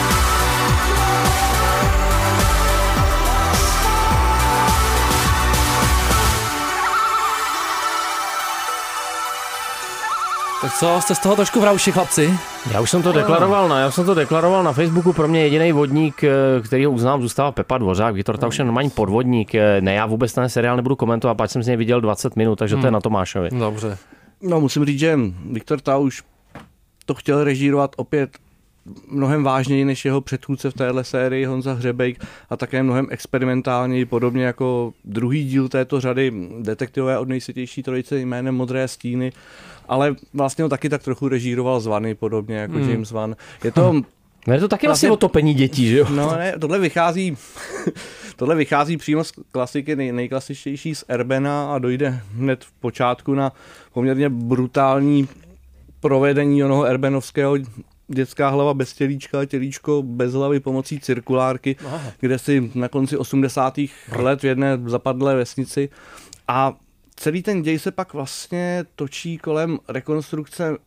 Tak co, jste z toho trošku v rauši, chlapci? Já už jsem to deklaroval, na, já jsem to deklaroval na Facebooku, pro mě jediný vodník, který ho uznám, zůstává Pepa Dvořák. Viktor Tauš je normální podvodník. Ne, já vůbec ten seriál nebudu komentovat, pak jsem z něj viděl dvacet minut, takže hmm. to je na Tomášovi. Dobře. No, musím říct, že Viktor Tauš to chtěl režírovat opět mnohem vážněji než jeho předchůdce v téhle sérii Honza Hřebejk a také mnohem experimentálněji, podobně jako druhý díl této řady Detektivové od nejsvětější trojice jménem Modré stíny, ale vlastně ho taky tak trochu režíroval z vany, podobně jako hmm. James Wan. Je to... No je to taky vlastně o topení dětí, že jo? No ne, tohle vychází, tohle vychází přímo z klasiky, nej, nejklasičtější z Erbena a dojde hned v počátku na poměrně brutální provedení onoho erbenovského Dětská hlava bez tělíčka, tělíčko bez hlavy pomocí cirkulárky, Aha. kde si na konci osmdesátých let v jedné zapadlé vesnici a celý ten děj se pak vlastně točí kolem rekonstrukce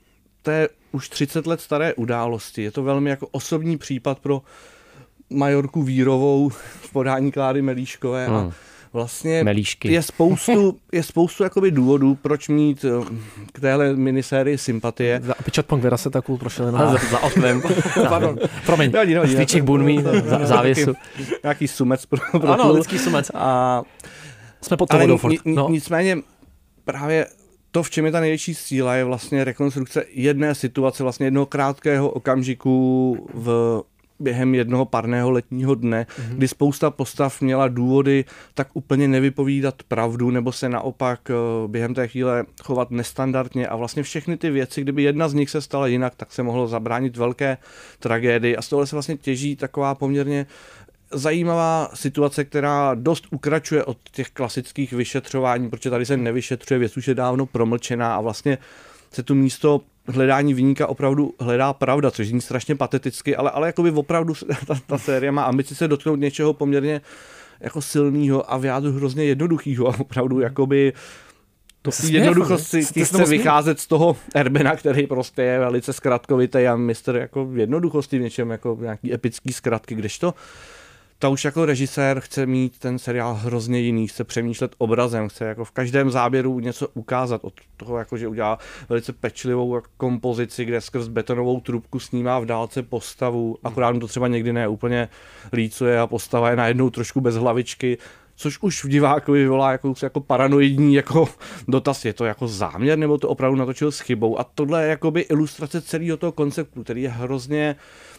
té už třicet let staré události. Je to velmi jako osobní případ pro majorku Vírovou v podání Kláry Melíškové hmm. a vlastně Melíšky. je spoustu, je spoustu jakoby důvodů, proč mít k téhle minisérii sympatie. Za Pičat Věra se takovou prošel na... Za, za oknem. Pardon, promiň. Štíček bunmí, závěsu. Nějaký sumec pro, pro Ano, lidský sumec. A... Jsme pod tou vodou furt. No. Nicméně právě to, v čem je ta největší síla, je vlastně rekonstrukce jedné situace, vlastně jednoho krátkého okamžiku v během jednoho parného letního dne, mm-hmm. kdy spousta postav měla důvody tak úplně nevypovídat pravdu, nebo se naopak během té chvíle chovat nestandardně a vlastně všechny ty věci, kdyby jedna z nich se stala jinak, tak se mohlo zabránit velké tragédii a z tohle se vlastně těží taková poměrně zajímavá situace, která dost ukračuje od těch klasických vyšetřování, protože tady se nevyšetřuje, věc už je dávno promlčená a vlastně se tu místo hledání viníka opravdu hledá pravda, což zní strašně pateticky, ale, ale jakoby opravdu ta, ta série má ambici se dotknout něčeho poměrně jako silného a v jádru hrozně jednoduchého a opravdu jakoby to jednoduchosti chce vycházet z toho Erbena, který prostě je velice zkratkovitý a mistr jako jednoduchosti v něčem, jako nějaký epický zkratky, kdežto ta už jako režisér chce mít ten seriál hrozně jiný, chce přemýšlet obrazem, chce jako v každém záběru něco ukázat od toho, jako že udělá velice pečlivou kompozici, kde skrz betonovou trubku snímá v dálce postavu, akorát mu to třeba někdy ne úplně lícuje a postava je najednou trošku bez hlavičky, což už v divákovi vyvolá jako, jako paranoidní jako dotaz, je to jako záměr, nebo to opravdu natočil s chybou. A tohle je jakoby ilustrace celého toho konceptu, který je hrozně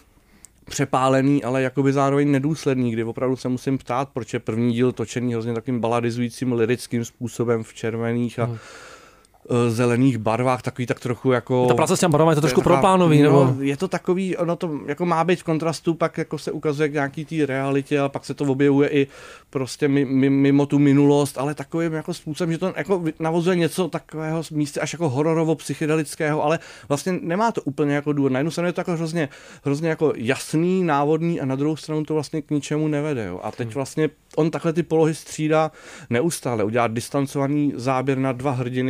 přepálený, ale jakoby zároveň nedůsledný, kdy opravdu se musím ptát, proč je první díl točený hrozně takovým baladizujícím lirickým způsobem v červených a hmm. zelených barvách, takový tak trochu jako... Ta práce s těm barvami je to trošku proplánový, no, nebo? Je to takový, ono to jako má být v kontrastu, pak jako se ukazuje k nějaký té realitě, ale pak se to objevuje i prostě mimo tu minulost, ale takovým jako způsobem, že to jako navozuje něco takového místě až jako hororovo-psychedelického, ale vlastně nemá to úplně jako důvod. Na jednu stranu je to jako hrozně, hrozně jako jasný, návodný a na druhou stranu to vlastně k ničemu nevede. Jo. A teď vlastně on takhle ty polohy střídá neustále. Udělá distancovaný záběr na dva hrdiny jako rozdělený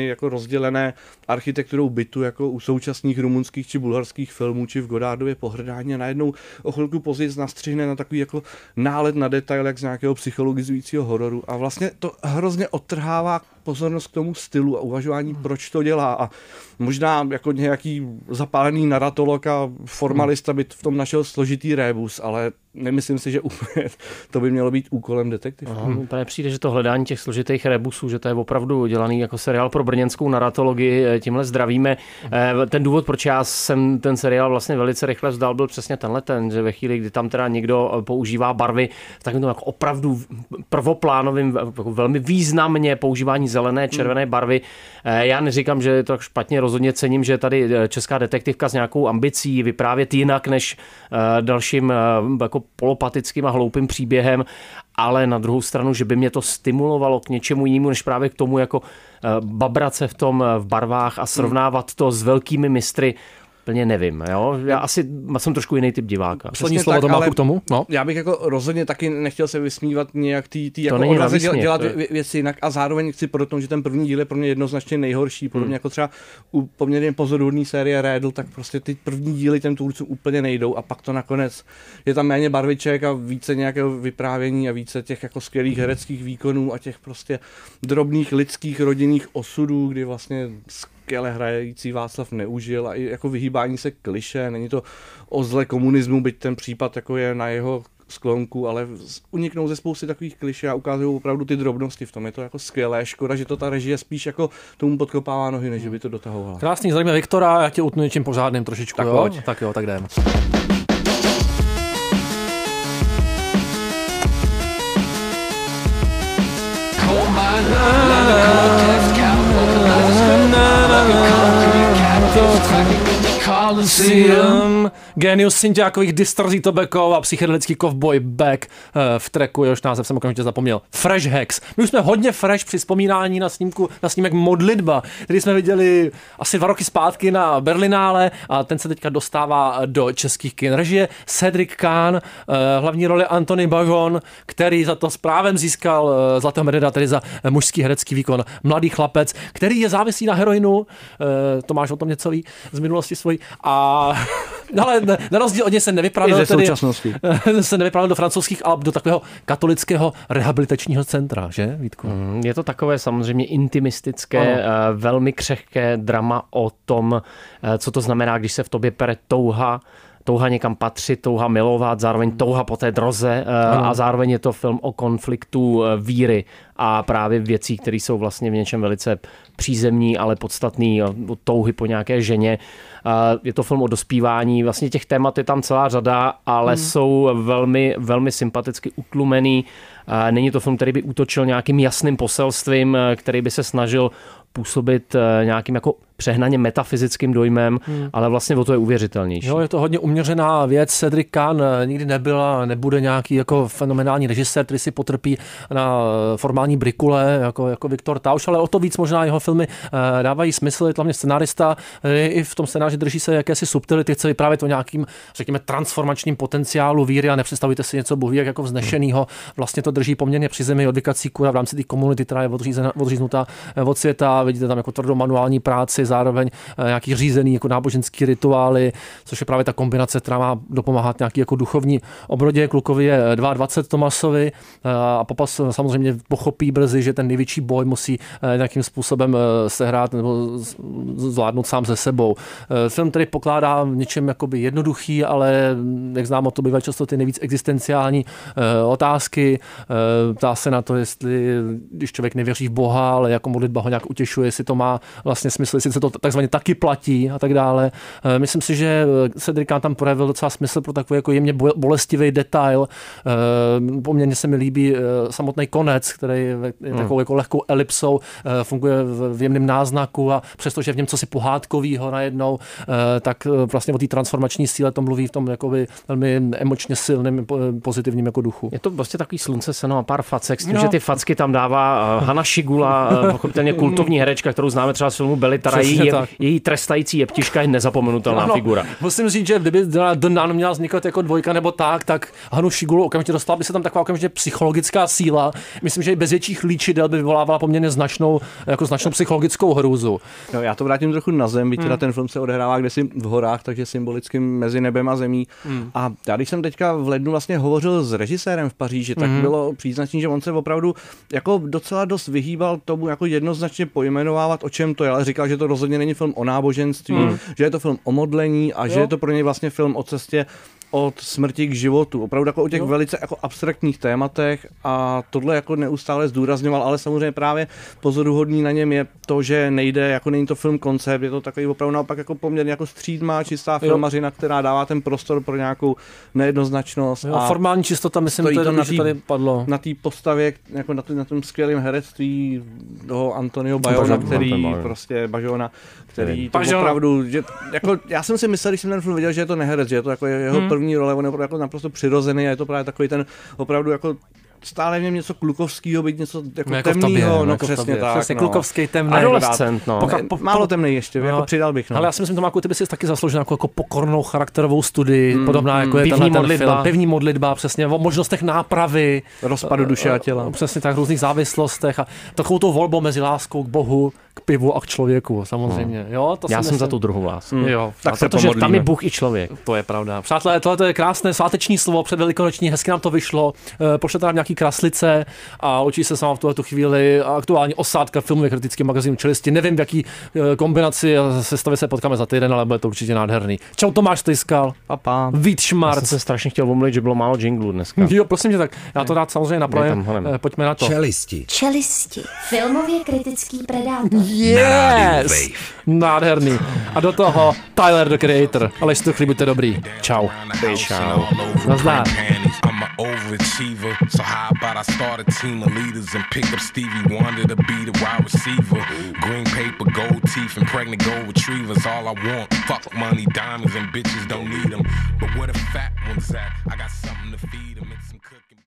rozdělené architekturou bytu jako u současných rumunských či bulharských filmů, či v Godardově Pohrdání a najednou o chvilku později nastřihne na takový jako nálet na detail, jak z nějakého psychologizujícího hororu a vlastně to hrozně odtrhává pozornost k tomu stylu a uvažování, proč to dělá a možná jako nějaký zapálený naratolog a formalista by v tom našel složitý rébus, ale nemyslím si, že úplně to by mělo být úkolem detektivů. Hmm. Mně přijde, že to hledání těch složitých rebusů, že to je opravdu dělaný jako seriál pro brněnskou naratologii, tímhle zdravíme. Ten důvod, proč já jsem ten seriál vlastně velice rychle vzdal, byl přesně tenhle ten, že ve chvíli, kdy tam teda někdo používá barvy, tak to jako opravdu prvoplánovým, jako velmi významně používání zelené, červené barvy. Já neříkám, že je to špatně, rozhodně cením, že tady česká detektivka s nějakou ambicí vyprávět jinak než dalším jako polopatickým a hloupým příběhem, ale na druhou stranu, že by mě to stimulovalo k něčemu jinému, než právě k tomu jako babrat se v tom v barvách a srovnávat to s velkými mistry, plně nevím. Jo? Já asi jsem trošku jiný typ diváka. Poslední slovo Tomáku k tomu? No. Já bych jako rozhodně taky nechtěl se vysmívat nějak tý, tý jako odraze dělat, dělat věci jinak a zároveň chci proto, že ten první díl je pro mě jednoznačně nejhorší. Podobně hmm. jako třeba u poměrně pozoruhodné série Rédl, tak prostě ty první díly těm tvůrcům úplně nejdou a pak to nakonec je tam méně barviček a více nějakého vyprávění a více těch jako skvělých hereckých výkonů a těch prostě drobných lidských rodinných osudů, kdy vlastně skvěle hrající Václav Neužil a i jako vyhýbání se klišé, není to o zle komunismu, byť ten případ jako je na jeho sklonku, ale uniknou ze spousty takových klišé a ukázují opravdu ty drobnosti v tom. Je to jako skvělé, škoda, že to ta režie spíš jako tomu podkopává nohy, než by to dotahovala. Krásný, zdravíme Viktora, já tě utnu něčím pořádným trošičku. Tak jo? pojď. Tak jo, tak jdem. Genius synťákových distorzí Tobacco a psychedelický Cowboy Back v tracku, jehož název jsem okamžitě zapomněl. Fresh Hex. My už jsme hodně fresh při vzpomínání na snímku, na snímek Modlitba, který jsme viděli asi dva roky zpátky na Berlinále a ten se teďka dostává do českých kin. Režie Cedric Kahn, hlavní roli Antony Bajon, který za to s právem získal zlatého medaila, tedy za mužský herecký výkon. Mladý chlapec, který je závislý na heroinu, Tomáš o tom něco ví z minulosti svojí, a ale na rozdíl od něj se nevypravil tedy, se nevypravil do francouzských Alp, do takového katolického rehabilitačního centra, že, Vítku? Mm, je to takové samozřejmě intimistické, ano. velmi křehké drama o tom, co to znamená, když se v tobě pere touha, touha někam patřit, touha milovat, zároveň touha po té droze ano. a zároveň je to film o konfliktu víry a právě věcí, které jsou vlastně v něčem velice přízemní, ale podstatný, touhy po nějaké ženě. Je to film o dospívání, vlastně těch témat je tam celá řada, ale hmm. jsou velmi, velmi sympaticky utlumený. Není to film, který by útočil nějakým jasným poselstvím, který by se snažil působit nějakým jako přehnaně metafyzickým dojmem, hmm. ale vlastně o to je uvěřitelnější. Jo, je to hodně uměřená věc. Cedric Kahn nikdy nebyl a nebude nějaký jako fenomenální režisér, který si potrpí na formální brikule, jako, jako Viktor Tausch, ale o to víc možná jeho filmy dávají smysl. Je to hlavně scenárista, i v tom scénáři drží se jakési subtility, chce vyprávět o nějakým, řekněme, transformačním potenciálu víry a nepředstavujte si něco bohu jak jako vznešenýho. Vlastně to drží poměrně při zemi od Dikací kura v rámci té komunity, která je odříznutá od světa. Vidíte tam jako tvrdou manuální práci, zároveň nějaký řízený jako náboženský rituály, což je právě ta kombinace, která má dopomáhat nějaký jako duchovní obrodě. Klukovi je dvacet dva Tomasovi a Popas samozřejmě pochopí brzy, že ten největší boj musí nějakým způsobem sehrát nebo zvládnout sám se sebou. Film tedy pokládá v něčem jakoby jednoduchý, ale jak známo, to bývají často ty nejvíc existenciální otázky. Ptá se na to, jestli když člověk nevěří v Boha, ale jako modlitba ho nějak utěšuje, jestli to má vlastně smysl, jestli se to takzvaně taky platí a tak dále. Myslím si, že Cedric Kahn tam projevil docela smysl pro takový jako jemně bolestivý detail. Poměrně se mi líbí samotný konec, který je takovou jako lehkou elipsou, funguje v jemném náznaku a přestože v něm cosi pohádkovýho najednou, tak vlastně o té transformační síle to mluví v tom jakoby velmi emočně silným pozitivním jako duchu. Je to prostě takový slunce, seno a pár facek, s tím, no. že ty facky tam dává Hana Šigula, pochopitelně kultovní herečka, kterou známe třeba z filmu Belly Tarají, její, je, její trestající jeptiška je nezapomenutelná no, figura. Musím říct, že kdyby The Nun měla vznikat jako dvojka nebo tak, tak Hanu Šigulu okamžitě dostala by se tam taková okamžitě psychologická síla. Myslím, že i bez větších líčidel by vyvolávala poměrně značnou, jako značnou psychologickou hrůzu. No, já to vrátím trochu na zem, byť hmm. ten film se odehrává kdesi v horách, takže symbolicky mezi nebem a zemí. Hmm. A já když jsem teďka v lednu vlastně hovořil s režisérem v Paříži, tak hmm. bylo příznačné, že on se opravdu jako docela dost vyhýbal tomu jako jednoznačně pojmenovávat, o čem to je, ale říkal, že to rozhodně není film o náboženství, hmm. že je to film o modlení a jo. že je to pro něj vlastně film o cestě od smrti k životu. Opravdu jako o těch jo. velice jako abstraktních tématech a tohle jako neustále zdůrazňoval, ale samozřejmě právě pozoruhodný na něm je to, že nejde, jako není to film koncept, je to takový opravdu naopak jako poměrně jako střídmá, čistá jo. filmařina, která dává ten prostor pro nějakou nejednoznačnost. Jo, a formální čistota, myslím, to, je to, že tady padlo. Na té postavě, jako na, tý, na tom skvělém herectví toho Antonio Bayona, který prostě Bažona, který to opravdu, že, jako, já jsem si myslel, když jsem ten film viděl, že je to neherec, že je to jako jeho hmm. první role, on je jako naprosto přirozený a je to právě takový ten opravdu jako stále v něm něco klukovského, být něco jako, jako temného, no jako přesně tak. Přesně no. klukovský, temný. Adolescent, no. Poka- po, Málo temný ještě, no. jako přidal bych. No. Ale já si myslím, Tomáku, ty bys si taky zasloužil jako, jako pokornou charakterovou studii, mm, podobná mm, jako je pevní tenhle modlitba. ten film. Pevní modlitba, přesně, o možnostech nápravy. Rozpadu duše a těla. Přesně tak, různých závislostech a takovou tou volbou mezi láskou k Bohu, k pivu a k člověku, samozřejmě. Mm. Jo, to já jsem myslím... za tu druhou lásku. Mm. Jo, tak se protože pomodlíme. Tam je Bůh i člověk. To je pravda. Přátelé, tohle je krásné sváteční slovo, předvelikonoční, hezky nám to vyšlo. Pošlete nám nějaký kraslice a učí se s vámi v tuhle chvíli aktuální osádka filmově kritický magazín Čelisti. Nevím, v jaký kombinaci a sestavě se potkáme za týden, ale bude to určitě nádherný. Čau Tomáš Stejskal. Papa. Vít Šmarc. Já jsem se strašně chtěl omluvit, že bylo málo jinglů dneska. Jo, prosím tě, tak já to rád samozřejmě napravím. Pojďme na to. Čelisti. Čelisti. Filmově kritický predátor. Yes! Nádherný. A do toho Tyler, the Creator. Ale jestli to chvíli buďte dobrý. Čau. Čau. Nazdar. Overachiever, so how about I start a team of leaders and pick up Stevie Wonder to be the wide receiver. Green paper, gold teeth, and pregnant gold retrievers. All I want, fuck money, diamonds, and bitches don't need them. But where the fat ones at? I got something to feed them.